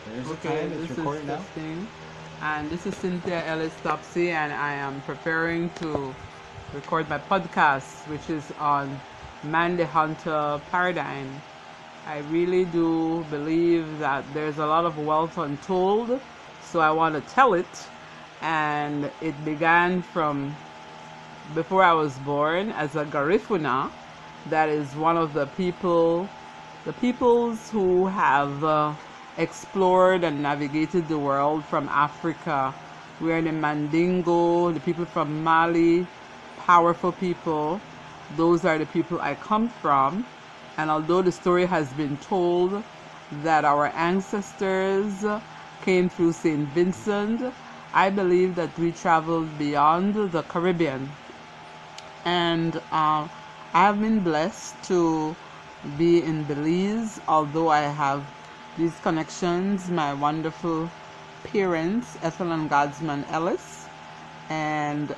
There's a Okay, time. It's this is recording now. testing. And this is Cynthia Ellis Topsy, and I am preparing to record my podcast, which is on Man the Hunter Paradigm. I really do believe that there's a lot of wealth untold, so I want to tell it. And it began from before I was born as a Garifuna, that is one of the peoples who have explored and navigated the world from Africa. We are the Mandingo, the people from Mali, powerful people. Those are the people I come from. And although the story has been told that our ancestors came through St. Vincent, I believe that we traveled beyond the Caribbean, and I've been blessed to be in Belize, although I have these connections. My wonderful parents, Ethel and Godsman Ellis, and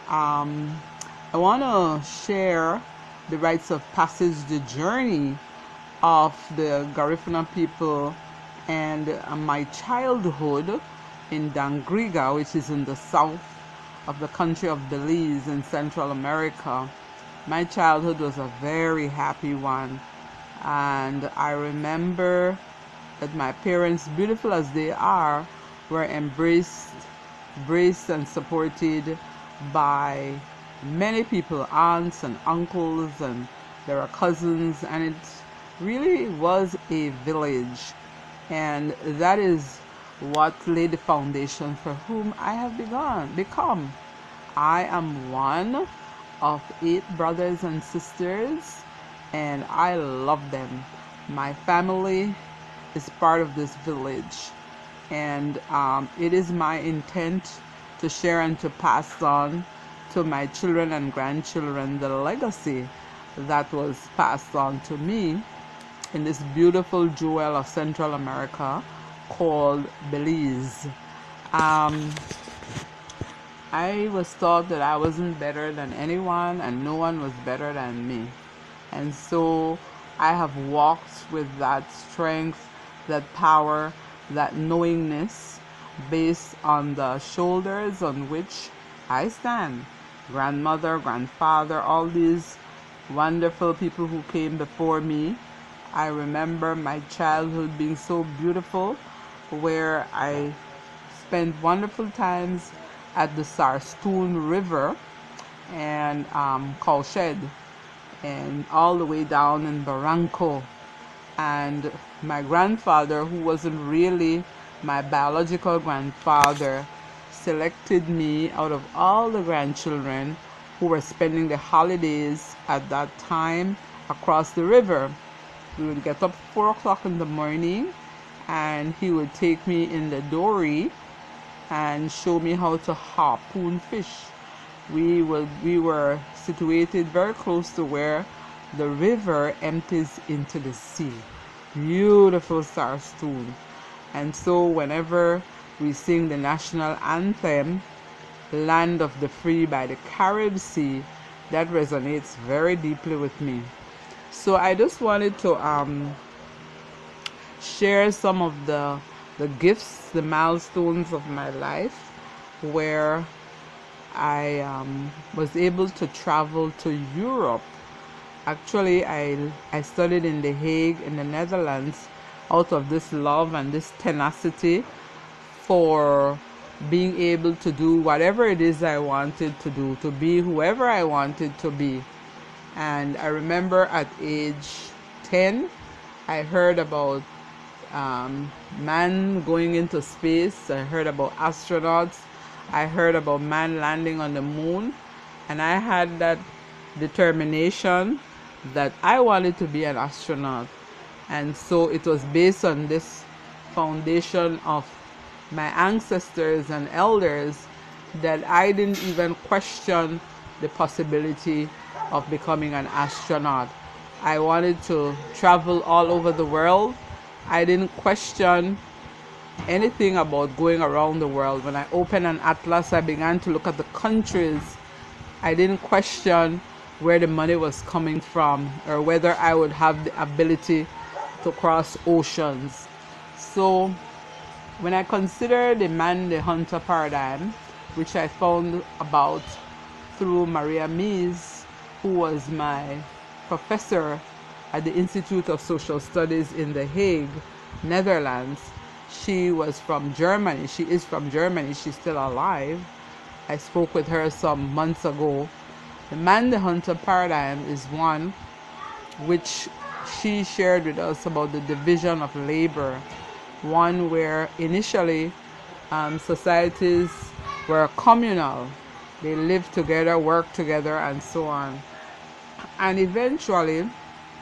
I want to share the rites of passage, the journey of the Garifuna people, and my childhood in Dangriga, which is in the south of the country of Belize in Central America. My childhood was a very happy one, and I remember that my parents, beautiful as they are, were embraced and supported by many people, aunts and uncles, and there are cousins, and it really was a village. And that is what laid the foundation for whom I have become. I am one of 8 brothers and sisters, and I love them. My family is part of this village, and it is my intent to share and to pass on to my children and grandchildren the legacy that was passed on to me in this beautiful jewel of Central America called Belize. Um, I was taught that I wasn't better than anyone and no one was better than me. And so I have walked with that strength, that power, that knowingness based on the shoulders on which I stand. Grandmother, grandfather, all these wonderful people who came before me. I remember my childhood being so beautiful, where I spent wonderful times at the Sarstoon River and Cowshed, and all the way down in Barranco. And my grandfather, who wasn't really my biological grandfather, selected me out of all the grandchildren who were spending the holidays at that time across the river. We would get up 4 o'clock in the morning, and he would take me in the dory and show me how to harpoon fish. We were situated very close to where the river empties into the sea. Beautiful Sarstoon. And so whenever we sing the national anthem, Land of the Free by the Carib Sea, that resonates very deeply with me. So I just wanted to share some of the gifts, the milestones of my life, where I was able to travel to Europe. Actually, I studied in The Hague in the Netherlands out of this love and this tenacity for being able to do whatever it is I wanted to do, to be whoever I wanted to be. And I remember at age 10, I heard about man going into space. I heard about astronauts. I heard about man landing on the moon. And I had that determination that I wanted to be an astronaut. And so it was based on this foundation of my ancestors and elders that I didn't even question the possibility of becoming an astronaut. I wanted to travel all over the world. I didn't question anything about going around the world. When I opened an atlas, I began to look at the countries. I didn't question where the money was coming from or whether I would have the ability to cross oceans. So When I consider the man the hunter paradigm, which I found about through Maria Mies, who was my professor at the Institute of Social Studies in The Hague, Netherlands. She was from Germany. She is from Germany. She's still alive. I spoke with her some months ago. The man the hunter paradigm is one which she shared with us about the division of labor, one where initially societies were communal. They lived together, worked together, and so on. And eventually,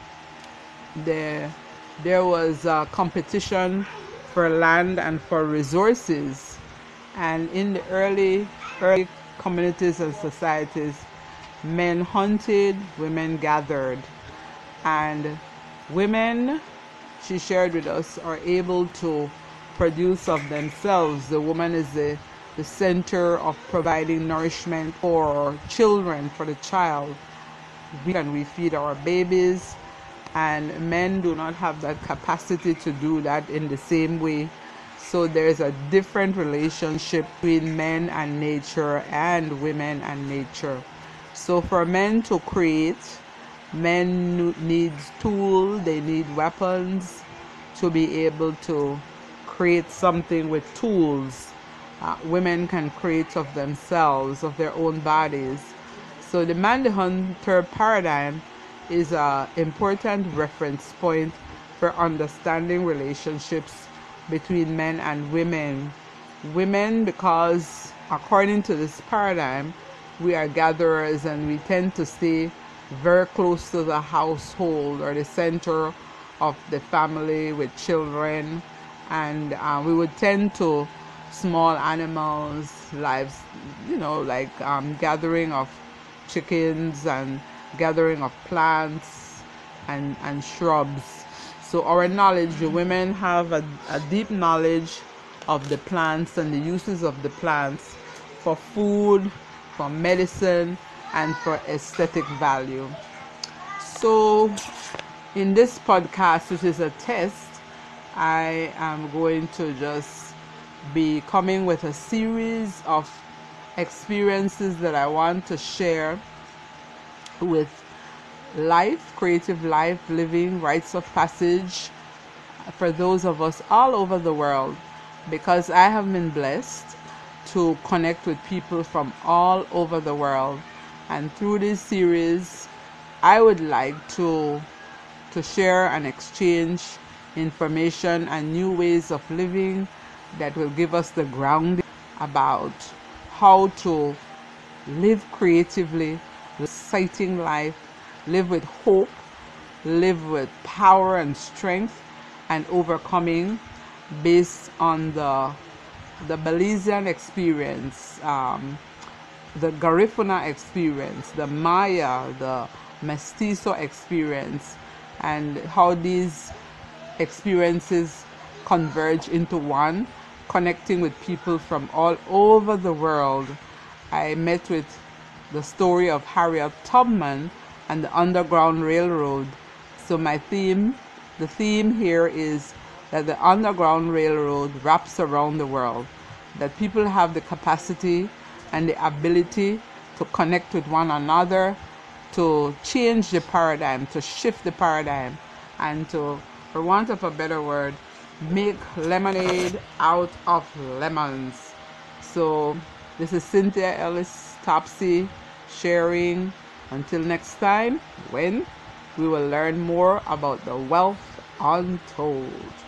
there was a competition for land and for resources. And in the early communities and societies, men hunted, women gathered. And women, she shared with us, are able to produce of themselves. The woman is the center of providing nourishment for children, for the child. We feed our babies, and men do not have that capacity to do that in the same way. So there's a different relationship between men and nature and women and nature. So for men to create, men need tools, they need weapons to be able to create something with tools. Women can create of themselves, of their own bodies. So the man the hunter paradigm is an important reference point for understanding relationships between men and women. Women, because according to this paradigm, we are gatherers and we tend to stay very close to the household or the center of the family with children, and we would tend to small animals, lives, like gathering of chickens and gathering of plants and shrubs. So our knowledge, the women have a deep knowledge of the plants and the uses of the plants for food, for medicine, and for aesthetic value. So in this podcast, which is a test, I am going to just be coming with a series of experiences that I want to share with life, creative life, living, rites of passage for those of us all over the world, because I have been blessed to connect with people from all over the world. And through this series, I would like to share and exchange information and new ways of living that will give us the grounding about how to live creatively, exciting life, live with hope, live with power and strength, and overcoming based on the Belizean experience, the Garifuna experience, the Maya, the Mestizo experience, and how these experiences converge into one, connecting with people from all over the world. I met with the story of Harriet Tubman and the Underground Railroad. So the theme here is that the Underground Railroad wraps around the world, that people have the capacity and the ability to connect with one another, to change the paradigm, to shift the paradigm, and to, for want of a better word, make lemonade out of lemons. So this is Cynthia Ellis Topsy sharing. Until next time, when we will learn more about the wealth untold.